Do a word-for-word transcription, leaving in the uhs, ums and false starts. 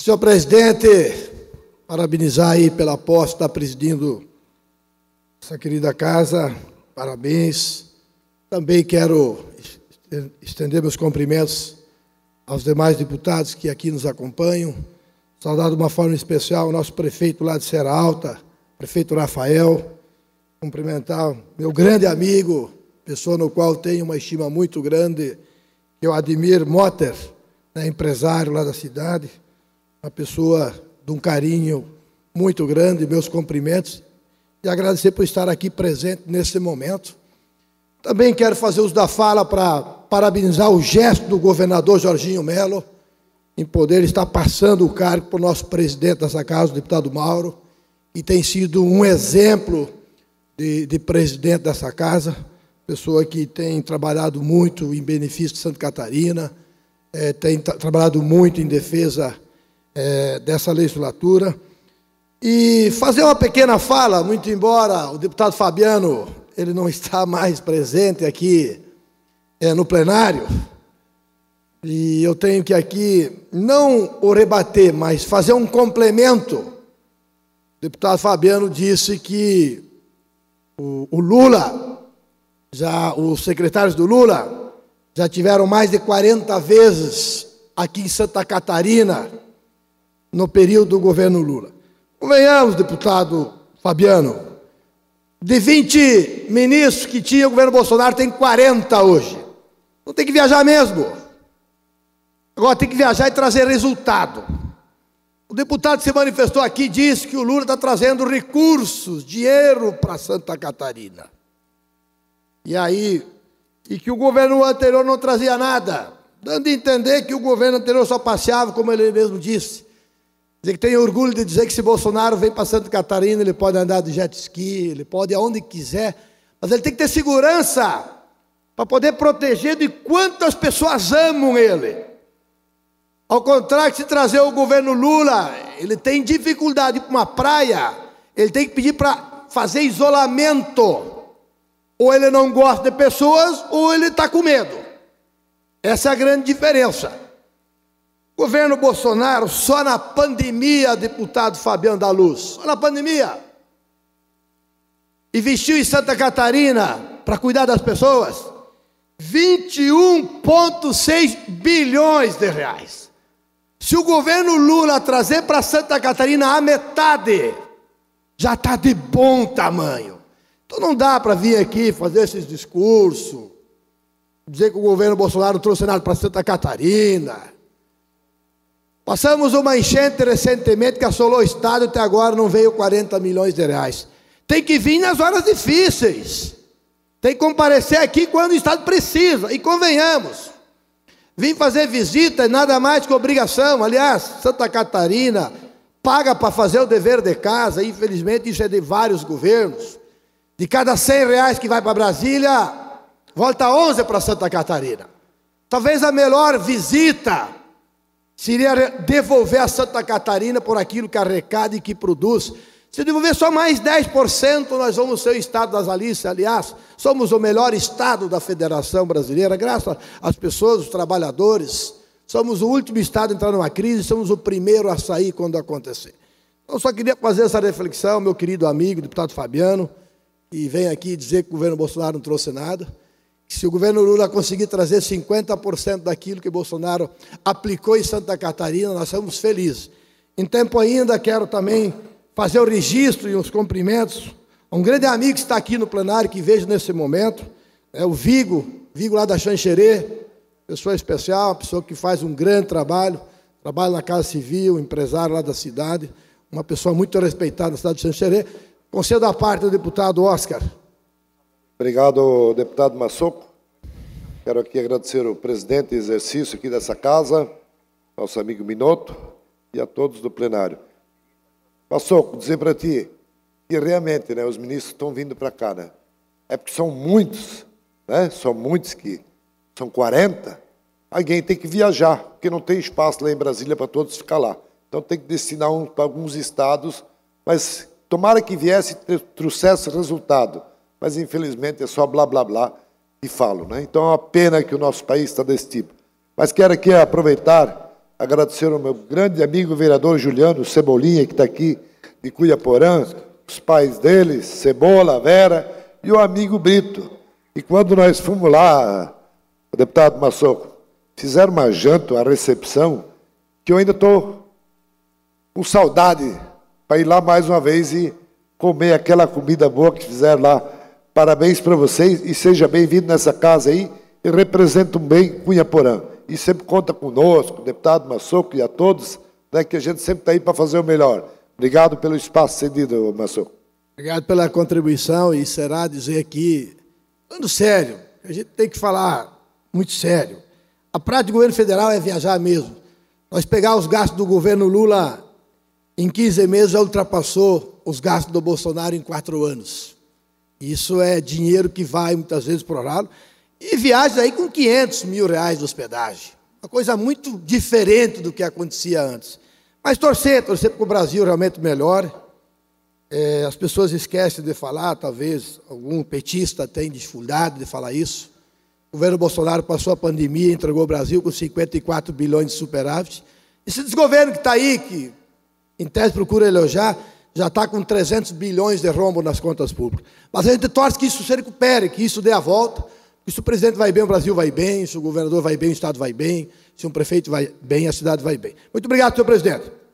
Senhor presidente, parabenizar aí pela posse, está presidindo essa querida casa, parabéns. Também quero estender meus cumprimentos aos demais deputados que aqui nos acompanham. Saudar de uma forma especial o nosso prefeito lá de Serra Alta, prefeito Rafael. Cumprimentar meu grande amigo, pessoa no qual tenho uma estima muito grande, que eu admiro, Motter, né, empresário lá da cidade, uma pessoa de um carinho muito grande, meus cumprimentos, e agradecer por estar aqui presente nesse momento. Também quero fazer uso da fala para parabenizar o gesto do governador Jorginho Melo, em poder estar passando o cargo para o nosso presidente dessa casa, o deputado Mauro, e tem sido um exemplo de, de presidente dessa casa, pessoa que tem trabalhado muito em benefício de Santa Catarina, é, tem tra trabalhado muito em defesa é, dessa legislatura. E fazer uma pequena fala, muito embora o deputado Fabiano ele não está mais presente aqui é, no plenário, e eu tenho que aqui não o rebater, mas fazer um complemento. O deputado Fabiano disse que o, o Lula, já os secretários do Lula, já tiveram mais de quarenta vezes aqui em Santa Catarina, no período do governo Lula. Convenhamos, deputado Fabiano, de vinte ministros que tinha o governo Bolsonaro, tem quarenta hoje. Não tem que viajar mesmo. Agora tem que viajar e trazer resultado. O deputado que se manifestou aqui disse que o Lula está trazendo recursos, dinheiro para Santa Catarina. E aí, e que o governo anterior não trazia nada, dando a entender que o governo anterior só passeava, como ele mesmo disse. Dizer que tem orgulho de dizer que se Bolsonaro vem para Santa Catarina, ele pode andar de jet ski, ele pode ir aonde quiser, mas ele tem que ter segurança para poder proteger de quantas pessoas amam ele. Ao contrário, que se trazer o governo Lula, ele tem dificuldade para uma praia, ele tem que pedir para fazer isolamento. Ou ele não gosta de pessoas, ou ele está com medo. Essa é a grande diferença. O governo Bolsonaro, só na pandemia, deputado Fabiano da Luz, só na pandemia, investiu em Santa Catarina para cuidar das pessoas vinte e um vírgula seis bilhões de reais. Se o governo Lula trazer para Santa Catarina a metade, já está de bom tamanho. Então não dá para vir aqui fazer esses discursos, dizer que o governo Bolsonaro não trouxe nada para Santa Catarina. Passamos uma enchente recentemente que assolou o estado e até agora não veio quarenta milhões de reais. Tem que vir nas horas difíceis. Tem que comparecer aqui quando o estado precisa. E convenhamos, vim fazer visita é nada mais que obrigação. Aliás, Santa Catarina paga para fazer o dever de casa. Infelizmente isso é de vários governos. De cada cem reais que vai para Brasília, volta onze para Santa Catarina. Talvez a melhor visita seria devolver a Santa Catarina por aquilo que arrecada e que produz. Se devolver só mais dez por cento, nós vamos ser o estado das Alícias. Aliás, somos o melhor estado da Federação Brasileira, graças às pessoas, os trabalhadores. Somos o último estado a entrar numa crise, somos o primeiro a sair quando acontecer. Então, só queria fazer essa reflexão, meu querido amigo, deputado Fabiano, e vem aqui dizer que o governo Bolsonaro não trouxe nada, que se o governo Lula conseguir trazer cinquenta por cento daquilo que Bolsonaro aplicou em Santa Catarina, nós somos felizes. Em tempo ainda, quero também fazer o registro e os cumprimentos a um grande amigo que está aqui no plenário, que vejo nesse momento, é o Vigo, Vigo lá da Xanxerê, pessoa especial, uma pessoa que faz um grande trabalho, trabalha na Casa Civil, empresário lá da cidade, uma pessoa muito respeitada na cidade de Xanxerê. Concedo a parte do deputado Oscar. Obrigado, deputado Massoco. Quero aqui agradecer o presidente de exercício aqui dessa casa, nosso amigo Minotto, e a todos do plenário. Massoco, dizer para ti que realmente, né, os ministros estão vindo para cá, né? É porque são muitos, né? São muitos que são quarenta. Alguém tem que viajar, porque não tem espaço lá em Brasília para todos ficar lá. Então tem que destinar um para alguns estados, mas tomara que viesse e trouxesse resultado, mas infelizmente é só blá, blá, blá que falam, né? Então é uma pena que o nosso país está desse tipo. Mas quero aqui aproveitar agradecer ao meu grande amigo vereador Juliano Cebolinha, que está aqui de Cuiaporã, os pais dele, Cebola, Vera, e o amigo Brito. E quando nós fomos lá, deputado Massoco, fizeram uma janta, uma recepção, que eu ainda estou com saudade para ir lá mais uma vez e comer aquela comida boa que fizeram lá. Parabéns para vocês e seja bem-vindo nessa casa aí e representam bem Cunhaporã. E sempre conta conosco, deputado Massoco e a todos, né, que a gente sempre está aí para fazer o melhor. Obrigado pelo espaço cedido, Massoco. Obrigado pela contribuição e será dizer aqui, falando sério, a gente tem que falar muito sério. A prática do governo federal é viajar mesmo. Nós pegar os gastos do governo Lula em quinze meses já ultrapassou os gastos do Bolsonaro em quatro anos. Isso é dinheiro que vai muitas vezes para o lado. E viagens aí com quinhentos mil reais de hospedagem. Uma coisa muito diferente do que acontecia antes. Mas torcer, torcer para que o Brasil realmente melhore. É, as pessoas esquecem de falar, talvez algum petista tenha dificuldade de falar isso. O governo Bolsonaro passou a pandemia e entregou o Brasil com cinquenta e quatro bilhões de superávit. Esse desgoverno que está aí, que em tese procura elogiar, já está com trezentos bilhões de rombo nas contas públicas. Mas a gente torce que isso se recupere, que isso dê a volta. Que se o presidente vai bem, o Brasil vai bem. Se o governador vai bem, o Estado vai bem. Se um prefeito vai bem, a cidade vai bem. Muito obrigado, senhor presidente.